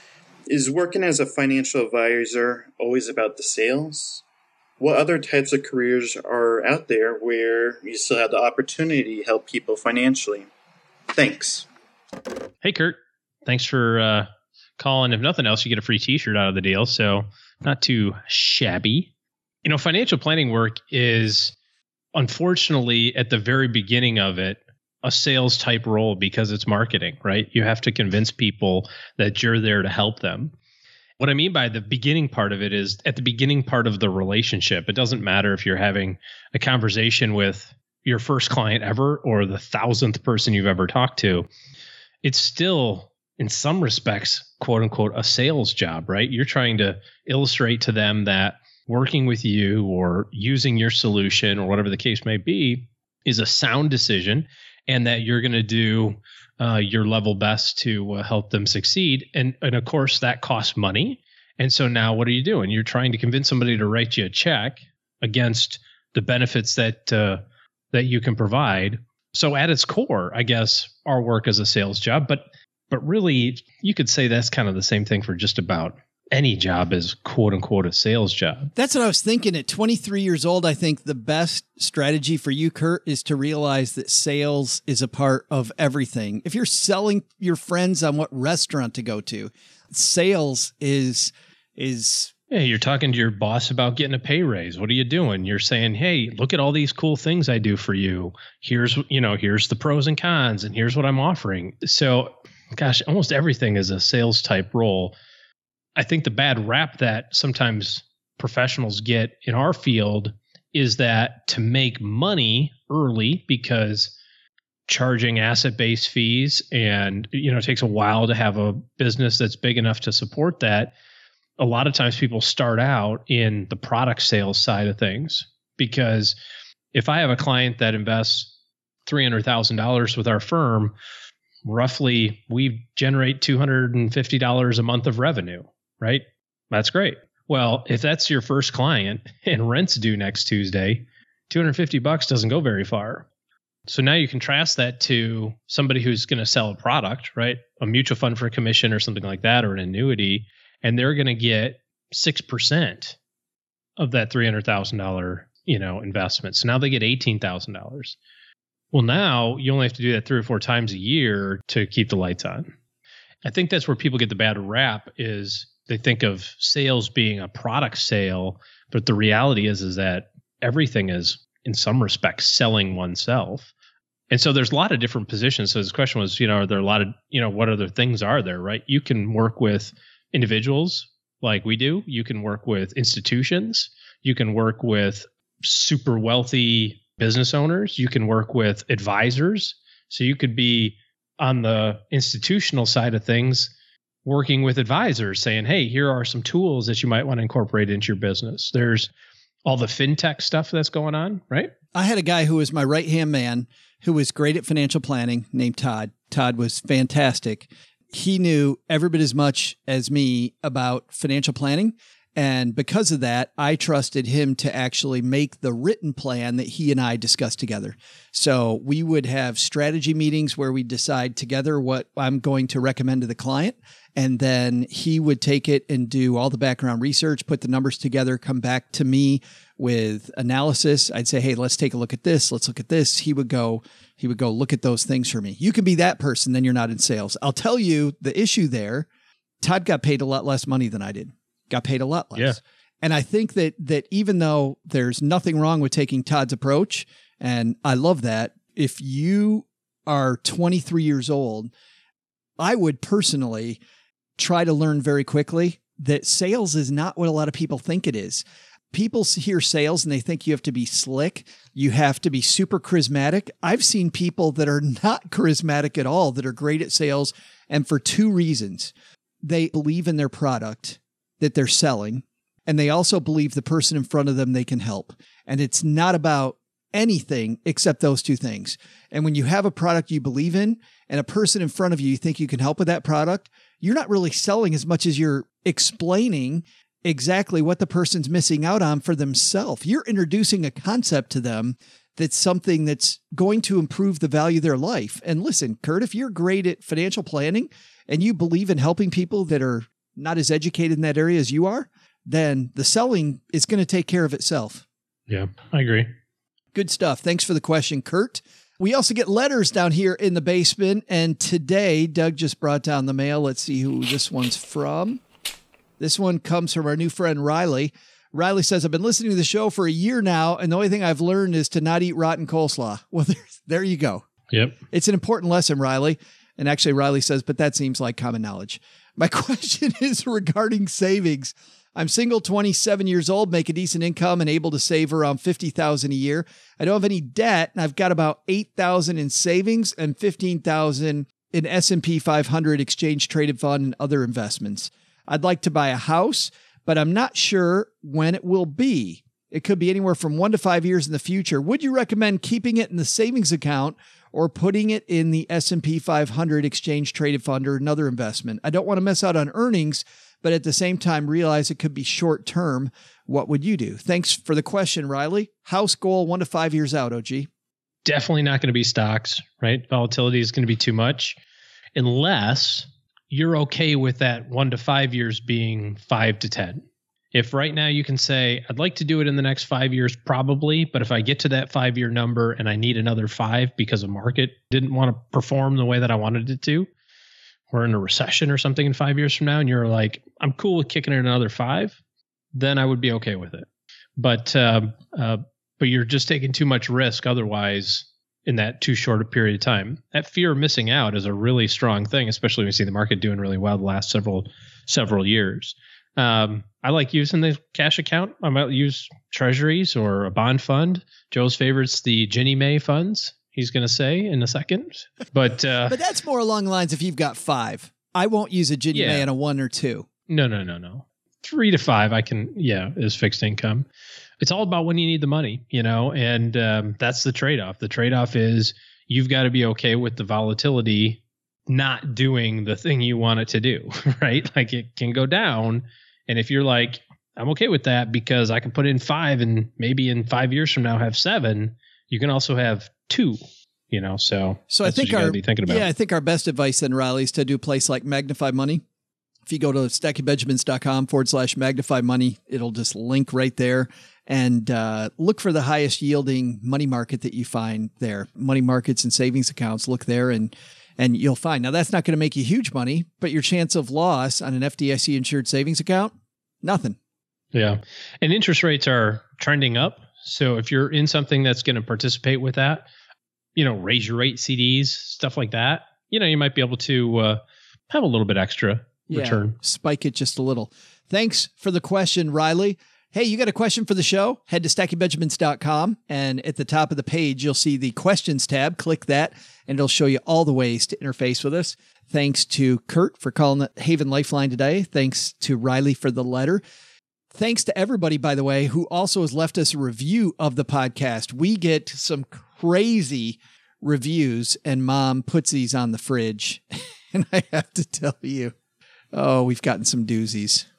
Is working as a financial advisor always about the sales? What other types of careers are out there where you still have the opportunity to help people financially? Thanks. Hey, Kurt. Thanks for calling. If nothing else, you get a free t-shirt out of the deal, so not too shabby. You know, financial planning work is, unfortunately, at the very beginning of it, a sales type role because it's marketing, right? You have to convince people that you're there to help them. What I mean by the beginning part of it is at the beginning part of the relationship. It doesn't matter if you're having a conversation with your first client ever or the 1,000th person you've ever talked to. It's still, in some respects, quote unquote, a sales job, right? You're trying to illustrate to them that working with you or using your solution or whatever the case may be is a sound decision, and that you're going to do your level best to help them succeed. And of course, that costs money. And so now what are you doing? You're trying to convince somebody to write you a check against the benefits that you can provide. So at its core, I guess our work is a sales job, but really you could say that's kind of the same thing for just about any job is quote unquote a sales job. That's what I was thinking. At 23 years old, I think the best strategy for you, Kurt, is to realize that sales is a part of everything. If you're selling your friends on what restaurant to go to, sales is yeah, you're talking to your boss about getting a pay raise. What are you doing? You're saying, hey, look at all these cool things I do for you. Here's the pros and cons, and here's what I'm offering. So, gosh, almost everything is a sales type role. I think the bad rap that sometimes professionals get in our field is that to make money early, because charging asset-based fees and, it takes a while to have a business that's big enough to support that. A lot of times people start out in the product sales side of things, because if I have a client that invests $300,000 with our firm, roughly we generate $250 a month of revenue. Right? That's great. Well, if that's your first client and rent's due next Tuesday, $250 doesn't go very far. So now you contrast that to somebody who's going to sell a product, right? A mutual fund for a commission or something like that, or an annuity, and they're going to get 6% of that $300,000, investment. So now they get $18,000. Well, now you only have to do that 3 or 4 times a year to keep the lights on. I think that's where people get the bad rap is they think of sales being a product sale, but the reality is that everything is, in some respects, selling oneself. And so there's a lot of different positions. So this question was, are there a lot of, what other things are there, right? You can work with individuals like we do. You can work with institutions. You can work with super wealthy business owners. You can work with advisors. So you could be on the institutional side of things, working with advisors saying, hey, here are some tools that you might want to incorporate into your business. There's all the fintech stuff that's going on, right? I had a guy who was my right-hand man who was great at financial planning named Todd. Todd was fantastic. He knew every bit as much as me about financial planning. And because of that, I trusted him to actually make the written plan that he and I discussed together. So we would have strategy meetings where we decide together what I'm going to recommend to the client. And then he would take it and do all the background research, put the numbers together, come back to me with analysis. I'd say, hey, let's take a look at this. Let's look at this. He would go look at those things for me. You can be that person, then you're not in sales. I'll tell you the issue there. Todd got paid a lot less money than I did. Got paid a lot less. Yeah. And I think that even though there's nothing wrong with taking Todd's approach, and I love that, if you are 23 years old, I would personally try to learn very quickly that sales is not what a lot of people think it is. People hear sales and they think you have to be slick. You have to be super charismatic. I've seen people that are not charismatic at all that are great at sales. And for two reasons: they believe in their product that they're selling, and they also believe the person in front of them they can help. And it's not about anything except those two things. And when you have a product you believe in and a person in front of you think you can help with that product, you're not really selling as much as you're explaining exactly what the person's missing out on for themselves. You're introducing a concept to them that's something that's going to improve the value of their life. And listen, Kurt, if you're great at financial planning and you believe in helping people that are not as educated in that area as you are, then the selling is going to take care of itself. Yeah, I agree. Good stuff. Thanks for the question, Kurt. We also get letters down here in the basement. And today, Doug just brought down the mail. Let's see who this one's from. This one comes from our new friend, Riley. Riley says, I've been listening to the show for a year now, and the only thing I've learned is to not eat rotten coleslaw. Well, there you go. Yep. It's an important lesson, Riley. And actually, Riley says, but that seems like common knowledge. My question is regarding savings. I'm single, 27 years old, make a decent income and able to save around $50,000 a year. I don't have any debt, and I've got about $8,000 in savings and $15,000 in S&P 500 exchange traded fund and other investments. I'd like to buy a house, but I'm not sure when it will be. It could be anywhere from 1 to 5 years in the future. Would you recommend keeping it in the savings account or putting it in the S&P 500 exchange traded fund or another investment? I don't want to miss out on earnings, but at the same time, realize it could be short term. What would you do? Thanks for the question, Riley. House goal 1 to 5 years out, OG. Definitely not going to be stocks, right? Volatility is going to be too much unless you're okay with that 1 to 5 years being 5 to 10. If right now you can say, I'd like to do it in the next 5 years, probably, but if I get to that 5-year number and I need another 5 because the market didn't want to perform the way that I wanted it to, we're in a recession or something in 5 years from now, and you're like, I'm cool with kicking it another 5, then I would be okay with it. But you're just taking too much risk otherwise in that too short a period of time. That fear of missing out is a really strong thing, especially when you see the market doing really well the last several years. I like using the cash account. I might use treasuries or a bond fund. Joe's favorite's the Ginnie Mae funds. He's going to say in a second, but that's more along the lines if you've got 5. I won't use a Ginnie Mae on a 1 or 2. No. 3 to 5, I can, is fixed income. It's all about when you need the money, and that's the trade-off. The trade-off is you've got to be okay with the volatility not doing the thing you want it to do, right? Like it can go down. And if you're like, I'm okay with that because I can put in 5 and maybe in 5 years from now have 7, you can also have 2, so I think be thinking about. I think our best advice then, Riley, is to do a place like Magnify Money. If you go to stackingbenjamins.com/Magnify Money, it'll just link right there and look for the highest yielding money market that you find there. Money markets and savings accounts, look there and you'll find. Now, that's not going to make you huge money, but your chance of loss on an FDIC insured savings account, nothing. Yeah. And interest rates are trending up. So if you're in something that's going to participate with that, raise your rate CDs, stuff like that, you might be able to have a little bit extra return. Spike it just a little. Thanks for the question, Riley. Hey, you got a question for the show? Head to stackingbenjamins.com, and at the top of the page, you'll see the questions tab. Click that, and it'll show you all the ways to interface with us. Thanks to Kurt for calling the Haven Lifeline today. Thanks to Riley for the letter. Thanks to everybody, by the way, who also has left us a review of the podcast. We get some crazy reviews, and Mom puts these on the fridge. And I have to tell you, we've gotten some doozies.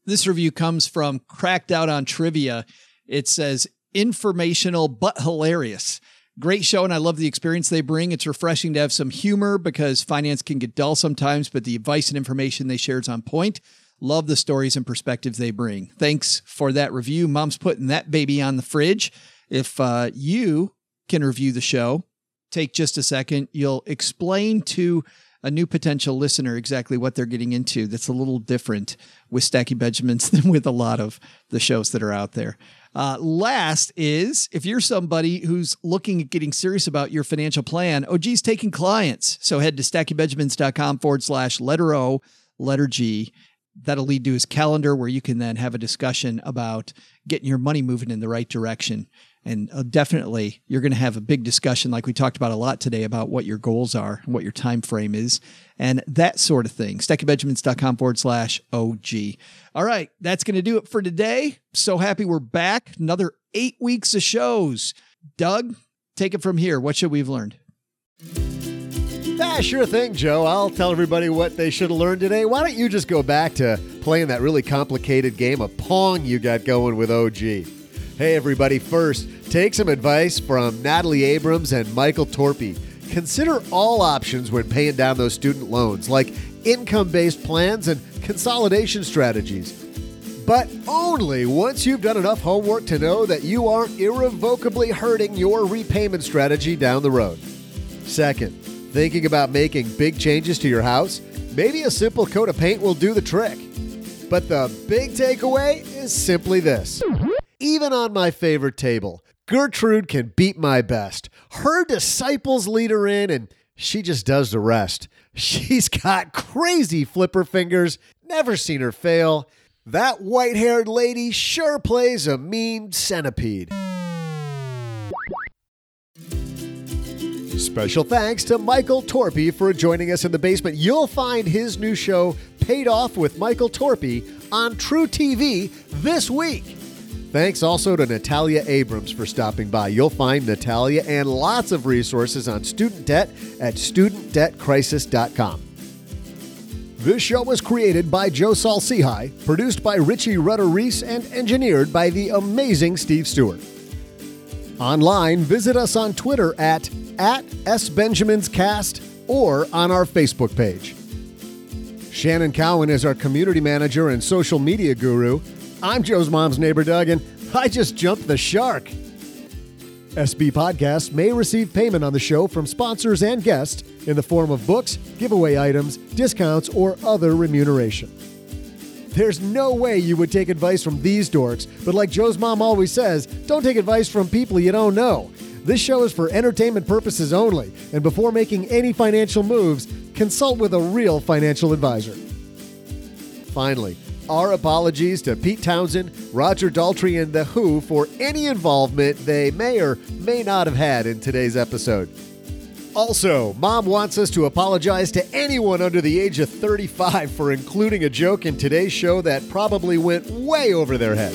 This review comes from Cracked Out on Trivia. It says, informational but hilarious. Great show, and I love the experience they bring. It's refreshing to have some humor because finance can get dull sometimes, but the advice and information they share is on point. Love the stories and perspectives they bring. Thanks for that review. Mom's putting that baby on the fridge. If you can review the show, take just a second. You'll explain to a new potential listener exactly what they're getting into. That's a little different with Stacking Benjamins than with a lot of the shows that are out there. Last is, if you're somebody who's looking at getting serious about your financial plan, OG's taking clients. So head to stackingbenjamins.com/letter O, letter G. That'll lead to his calendar where you can then have a discussion about getting your money moving in the right direction. And definitely, you're going to have a big discussion like we talked about a lot today about what your goals are and what your time frame is and that sort of thing. stackingbenjamins.com/OG. All right, that's going to do it for today. So happy we're back. Another 8 weeks of shows. Doug, take it from here. What should we have learned? Sure thing, Joe. I'll tell everybody what they should have learned today. Why don't you just go back to playing that really complicated game of Pong you got going with OG? Hey, everybody. First, take some advice from Natalie Abrams and Michael Torpy. Consider all options when paying down those student loans, like income-based plans and consolidation strategies. But only once you've done enough homework to know that you aren't irrevocably hurting your repayment strategy down the road. Second, thinking about making big changes to your house? Maybe a simple coat of paint will do the trick. But the big takeaway is simply this. Even on my favorite table, Gertrude can beat my best. Her disciples lead her in, and she just does the rest. She's got crazy flipper fingers, never seen her fail. That white-haired lady sure plays a mean centipede. Special thanks to Michael Torpy for joining us in the basement. You'll find his new show, Paid Off with Michael Torpy, on True TV this week. Thanks also to Natalia Abrams for stopping by. You'll find Natalia and lots of resources on student debt at studentdebtcrisis.com. This show was created by Joe Saul-Sehy, produced by Richie Rutter-Reese, and engineered by the amazing Steve Stewart. Online, visit us on Twitter at @SBenjaminsCast or on our Facebook page. Shannon Cowan is our community manager and social media guru. I'm Joe's mom's neighbor, Doug, and I just jumped the shark. SB Podcasts may receive payment on the show from sponsors and guests in the form of books, giveaway items, discounts, or other remuneration. There's no way you would take advice from these dorks, but like Joe's mom always says, don't take advice from people you don't know. This show is for entertainment purposes only, and before making any financial moves, consult with a real financial advisor. Finally, our apologies to Pete Townsend, Roger Daltrey, and The Who for any involvement they may or may not have had in today's episode. Also, Mom wants us to apologize to anyone under the age of 35 for including a joke in today's show that probably went way over their head.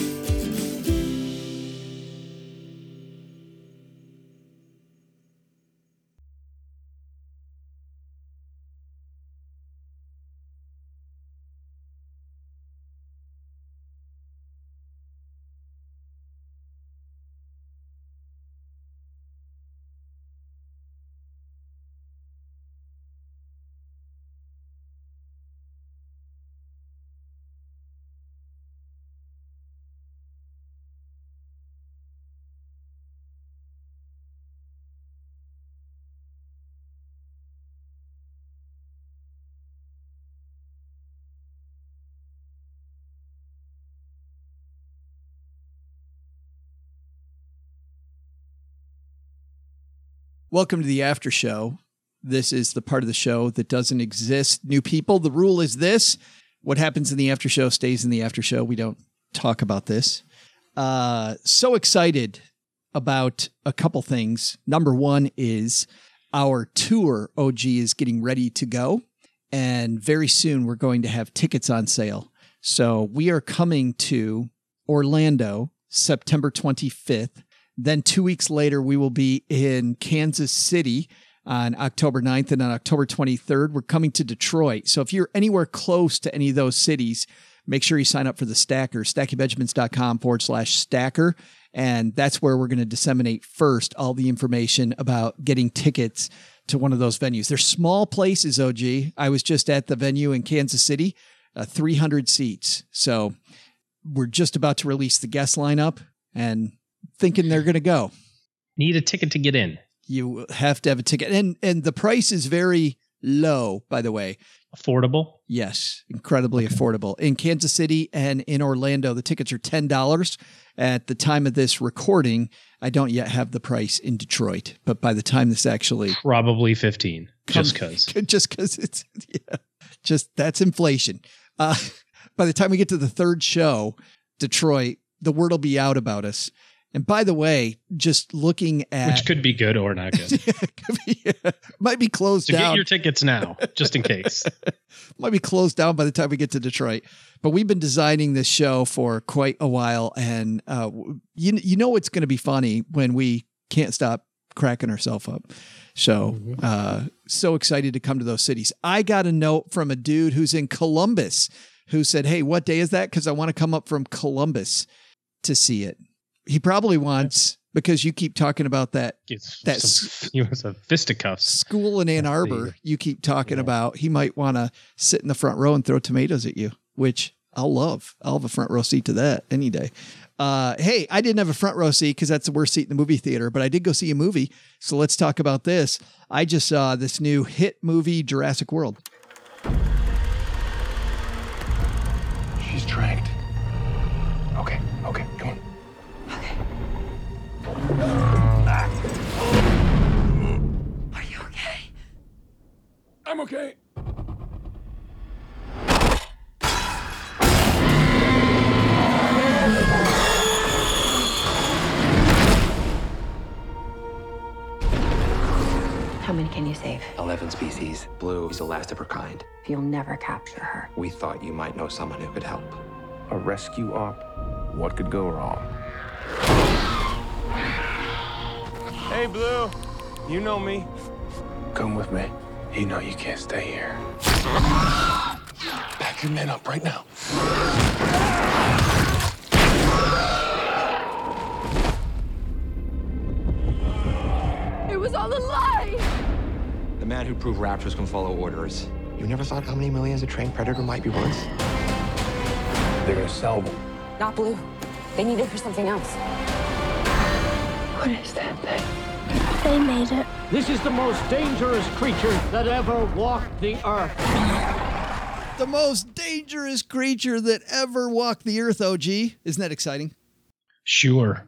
Welcome to the after show. This is the part of the show that doesn't exist. New people, the rule is this. What happens in the after show stays in the after show. We don't talk about this. So excited about a couple things. Number one is our tour, OG, is getting ready to go. And very soon we're going to have tickets on sale. So we are coming to Orlando, September 25th. Then 2 weeks later, we will be in Kansas City on October 9th. And on October 23rd, we're coming to Detroit. So if you're anywhere close to any of those cities, make sure you sign up for the Stacker, stackingbenjamins.com/stacker. And that's where we're going to disseminate first all the information about getting tickets to one of those venues. They're small places, OG. I was just at the venue in Kansas City, 300 seats. So we're just about to release the guest lineup and thinking they're going to go. Need a ticket to get in. You have to have a ticket. And the price is very low, by the way. Affordable? Yes, incredibly affordable. In Kansas City and in Orlando, the tickets are $10. At the time of this recording, I don't yet have the price in Detroit, but by the time this actually... Probably 15, just because. Just because it's... Yeah, just that's inflation. By the time we get to the third show, Detroit, the word will be out about us. And by the way, just looking at... Which could be good or not good. Might be closed down. So get your tickets now, just in case. Might be closed down by the time we get to Detroit. But we've been designing this show for quite a while. And you know it's going to be funny when we can't stop cracking ourselves up. So, so excited to come to those cities. I got a note from a dude who's in Columbus who said, hey, what day is that? Because I want to come up from Columbus to see it. He probably wants, because you keep talking about that some fisticuffs school in Ann Arbor you keep talking about. He might want to sit in the front row and throw tomatoes at you, which I'll love. I'll have a front row seat to that any day. Hey, I didn't have a front row seat because that's the worst seat in the movie theater, but I did go see a movie. So let's talk about this. I just saw this new hit movie, Jurassic World. She's tracked. Okay, come on. Are you okay? I'm okay. How many can you save? 11 species. Blue is the last of her kind. You'll never capture her. We thought you might know someone who could help. A rescue op? What could go wrong? Hey, Blue. You know me. Come with me. You know you can't stay here. Pack your men up right now. It was all a lie! The man who proved raptors can follow orders. You never thought how many millions a trained predator might be worth? They're gonna sell them. Not Blue. They need it for something else. What is that thing? They made it. This is the most dangerous creature that ever walked the earth. The most dangerous creature that ever walked the earth, OG. Isn't that exciting? Sure.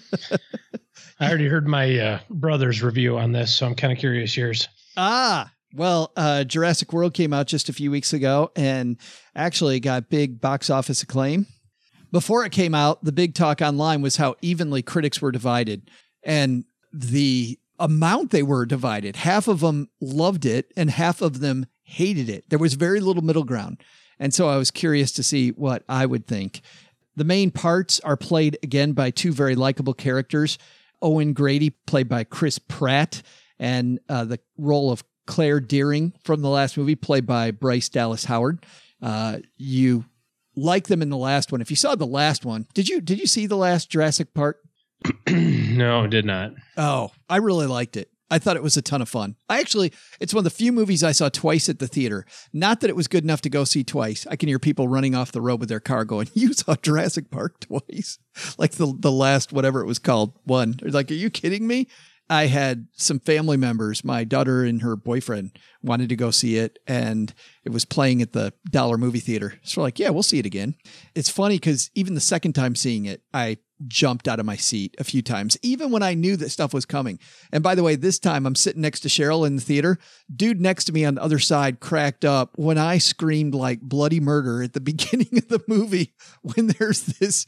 I already heard my brother's review on this, so I'm kind of curious yours. Well, Jurassic World came out just a few weeks ago and actually got big box office acclaim. Before it came out, the big talk online was how evenly critics were divided. And the amount they were divided, half of them loved it and half of them hated it. There was very little middle ground. And so I was curious to see what I would think. The main parts are played again by two very likable characters. Owen Grady, played by Chris Pratt, and the role of Claire Dearing from the last movie, played by Bryce Dallas Howard. You like them in the last one. If you saw the last one, did you see the last Jurassic Park? No, did not. Oh, I really liked it. I thought it was a ton of fun. It's one of the few movies I saw twice at the theater. Not that it was good enough to go see twice. I can hear people running off the road with their car going, you saw Jurassic Park twice? Like the last, whatever it was called, one. They're like, are you kidding me? I had some family members, my daughter and her boyfriend wanted to go see it, and it was playing at the Dollar Movie Theater. So we're like, yeah, we'll see it again. It's funny because even the second time seeing it, I jumped out of my seat a few times, even when I knew that stuff was coming. And by the way, this time I'm sitting next to Cheryl in the theater. Dude next to me on the other side cracked up when I screamed like bloody murder at the beginning of the movie when there's this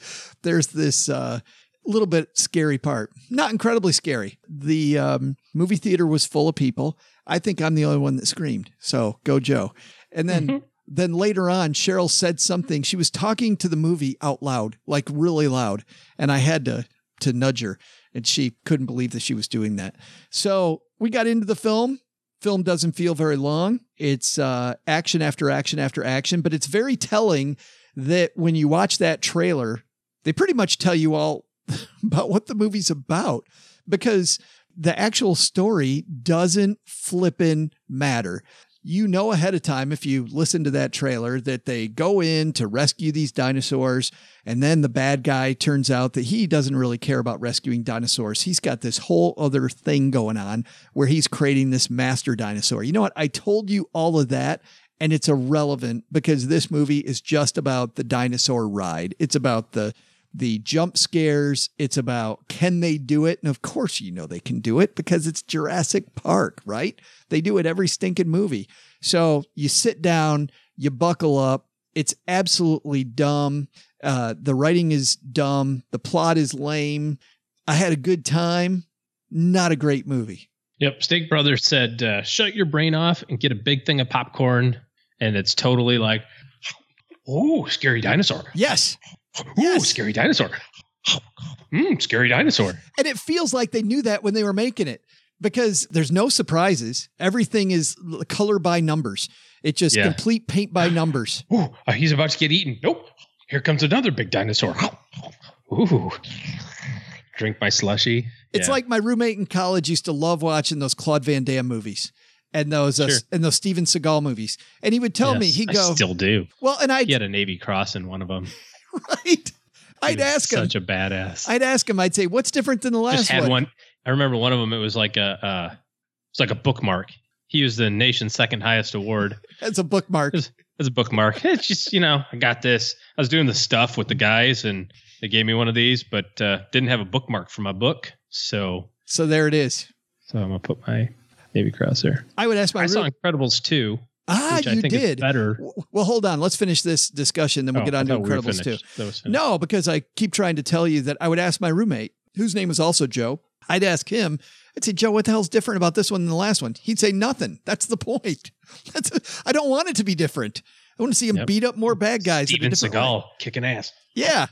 little bit scary part. Not incredibly scary. The movie theater was full of people. I think I'm the only one that screamed. So go Joe. And then then later on, Cheryl said something. She was talking to the movie out loud, like really loud. And I had to nudge her, and she couldn't believe that she was doing that. So we got into the film. Film doesn't feel very long. It's action after action after action, but it's very telling that when you watch that trailer, they pretty much tell you all about what the movie's about, because the actual story doesn't flippin' matter. You know ahead of time, if you listen to that trailer, that they go in to rescue these dinosaurs, and then the bad guy turns out that he doesn't really care about rescuing dinosaurs. He's got this whole other thing going on where he's creating this master dinosaur. You know what? I told you all of that, and it's irrelevant because this movie is just about the dinosaur ride. It's about the jump scares. It's about, can they do it? And of course, you know, they can do it because it's Jurassic Park, right? They do it every stinking movie. So you sit down, you buckle up. It's absolutely dumb. The writing is dumb. The plot is lame. I had a good time. Not a great movie. Yep. Steak Brothers said, shut your brain off and get a big thing of popcorn. And it's totally like, oh, scary dinosaur. Yes. Ooh, scary dinosaur. Scary dinosaur. And it feels like they knew that when they were making it, because there's no surprises. Everything is color by numbers. It's just complete paint by numbers. Ooh, he's about to get eaten. Nope. Here comes another big dinosaur. Ooh. Drink my slushie. It's like my roommate in college used to love watching those Claude Van Damme movies and those Steven Seagal movies. And he would tell me, he'd go, I still do. Well, and he had a Navy Cross in one of them. Right. I'd ask him. Such a badass. I'd ask him. I'd say, "What's different than the last Just had one? I remember one of them. It was like a bookmark. He used the nation's second highest award. As a bookmark. As a bookmark. It's just, I got this. I was doing the stuff with the guys, and they gave me one of these, but didn't have a bookmark for my book. So there it is. So I'm gonna put my Navy Cross there. I would ask my. I saw Incredibles 2. Which I think did. Is better. Well, hold on. Let's finish this discussion, then we'll get on to Incredibles 2. No, because I keep trying to tell you that I would ask my roommate, whose name is also Joe. I'd ask him. I'd say, Joe, what the hell's different about this one than the last one? He'd say nothing. That's the point. I don't want it to be different. I want to see him beat up more bad guys. Steven Seagal kicking ass. Yeah.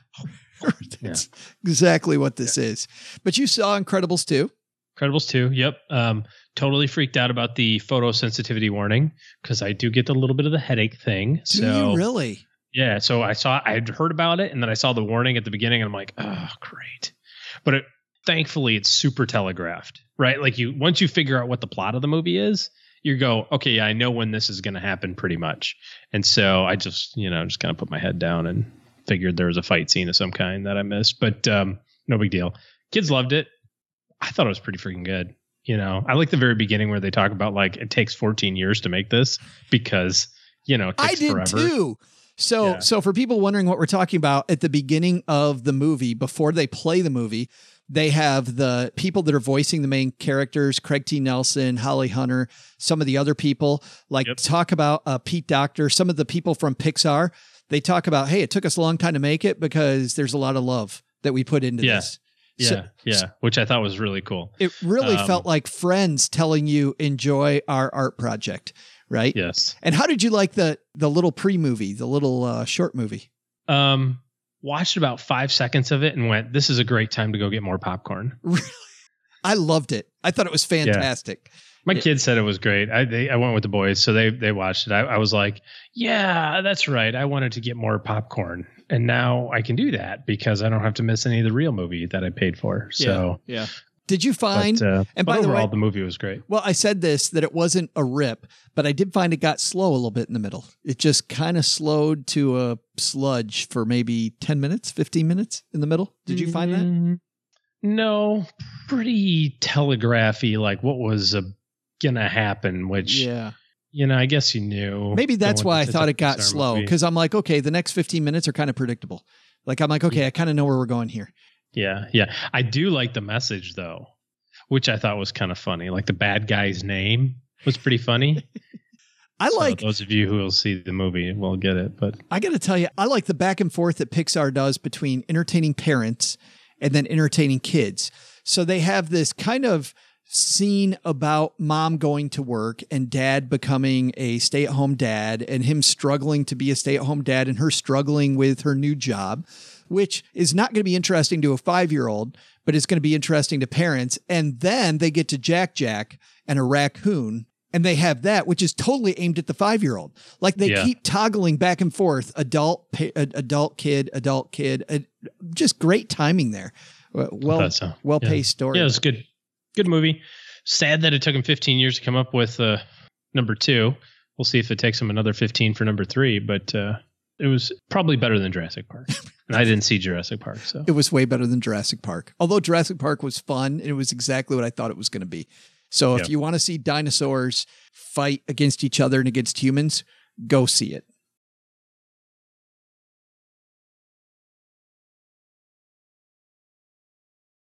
That's exactly what this is. But you saw Incredibles 2. Incredibles 2, yep. Totally freaked out about the photosensitivity warning because I do get a little bit of the headache thing. Do you really? Yeah. So I'd heard about it, and then I saw the warning at the beginning, and I'm like, oh, great. But thankfully, it's super telegraphed, right? Like once you figure out what the plot of the movie is, you go, okay, I know when this is going to happen pretty much. And so I just kind of put my head down and figured there was a fight scene of some kind that I missed, but no big deal. Kids loved it. I thought it was pretty freaking good. I like the very beginning where they talk about like it takes 14 years to make this because, it takes I did forever. Too. So for people wondering what we're talking about, at the beginning of the movie, before they play the movie, they have the people that are voicing the main characters, Craig T. Nelson, Holly Hunter, some of the other people, talk about Pete Docter, some of the people from Pixar. They talk about, hey, it took us a long time to make it because there's a lot of love that we put into this. Yeah, which I thought was really cool. It really felt like friends telling you, enjoy our art project, right? Yes. And how did you like the little pre-movie, the little short movie? Watched about 5 seconds of it and went, this is a great time to go get more popcorn. Really? I loved it. I thought it was fantastic. Yeah. My kids said it was great. I went with the boys, so they watched it. I was like, yeah, that's right. I wanted to get more popcorn. And now I can do that because I don't have to miss any of the real movie that I paid for. So yeah. Did you find? And by overall, the movie was great. Well, I said this that it wasn't a rip, but I did find it got slow a little bit in the middle. It just kind of slowed to a sludge for maybe 10 minutes, 15 minutes in the middle. Did you find that? No, pretty telegraphy, like what was gonna happen. Which I guess you knew. Maybe that's why I thought it got slow, because I'm like, okay, the next 15 minutes are kind of predictable. Like I'm like, okay, I kind of know where we're going here. Yeah. I do like the message though, which I thought was kind of funny. Like the bad guy's name was pretty funny. Those of you who will see the movie will get it. But I got to tell you, I like the back and forth that Pixar does between entertaining parents and then entertaining kids. So they have this kind of scene about mom going to work and dad becoming a stay-at-home dad and him struggling to be a stay-at-home dad and her struggling with her new job, which is not going to be interesting to a 5-year-old, but it's going to be interesting to parents. And then they get to Jack and a raccoon And they have that, which is totally aimed at the 5-year-old. Like they keep toggling back and forth, adult, kid. Just great timing there. Well-paced story. Yeah, it was good. Good movie. Sad that it took him 15 years to come up with number 2. We'll see if it takes him another 15 for number 3, but it was probably better than Jurassic Park. And I didn't see Jurassic Park, so. It was way better than Jurassic Park. Although Jurassic Park was fun, and it was exactly what I thought it was going to be. So if you want to see dinosaurs fight against each other and against humans, go see it.